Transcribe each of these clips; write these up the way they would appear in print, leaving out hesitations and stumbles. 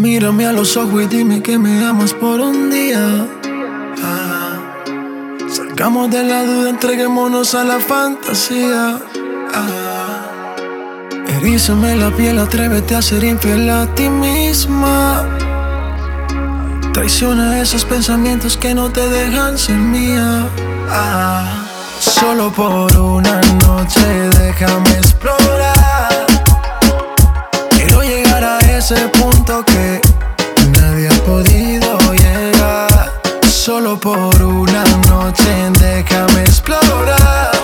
Mírame a los ojos y dime que me amas por un día. Salgamos de la duda, entreguémonos a la fantasía. Erízame la piel, atrévete a ser infiel a ti misma. Traiciona esos pensamientos que no te dejan ser mía. Solo por una noche déjame explorar. Quiero llegar a ese punto que nadie ha podido llegar. Solo por una noche déjame explorar.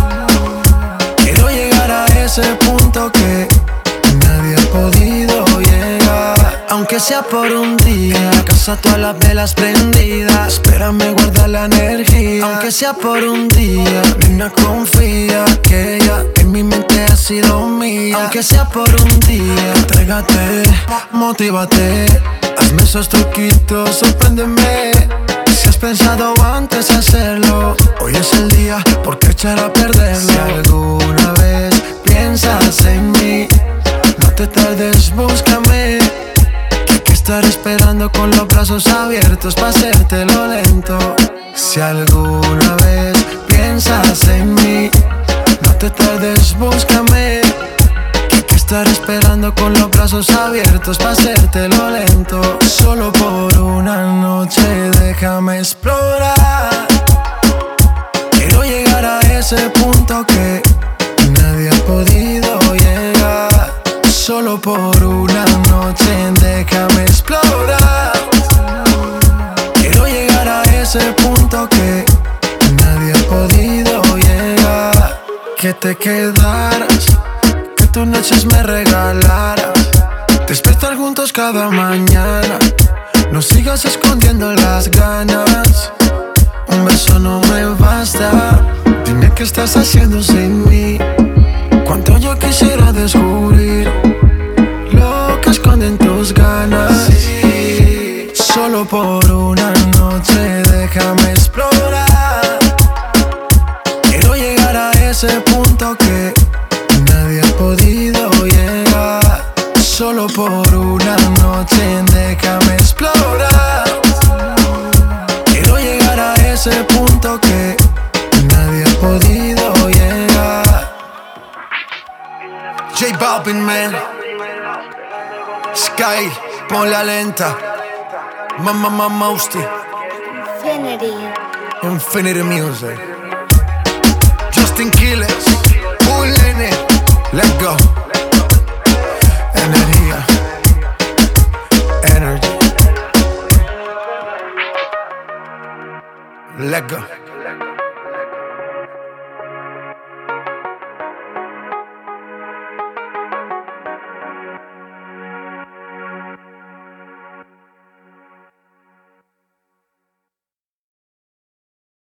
Quiero llegar a ese punto que nadie ha podido llegar. Aunque sea por un día, en casa todas las velas prendidas. Espérame, guarda la energía. Aunque sea por un día, nena, confía que ella en mi mente ha sido mía. Aunque sea por un día, entrégate, motívate. Hazme esos truquitos, sorpréndeme. Si has pensado antes hacerlo, hoy es el día, ¿por qué echar a perderlo? Si alguna vez piensas en mí, no te tardes, búscame. Que hay que estar esperando con los brazos abiertos pa' hacértelo lento. Si alguna vez piensas en mí, no te tardes, búscame. Que hay que estar esperando con los brazos abiertos pa' hacértelo lento. Solo por una noche déjame explorar. Quiero llegar a ese punto que nadie ha podido llegar. Solo por una noche déjame explorar. Quiero llegar a ese punto que nadie ha podido llegar. Que te quedaras, que tus noches me regalaras. Despertar juntos cada mañana. No sigas escondiendo las ganas. Un beso no me basta. Dime qué estás haciendo sin mí. Cuánto yo quisiera descubrir lo que esconden tus ganas. Sí. Solo por una noche déjame explorar. Quiero llegar a ese punto que nadie ha podido llegar. Solo por una noche déjame explorar. Quiero llegar a ese punto que nadie ha podido llegar. J Balvin, man. Sky, ponla lenta. Mama Mousty. Infinity Music. Justin Quiles. Ulene. Let's go. Energía. Energy. Let's go.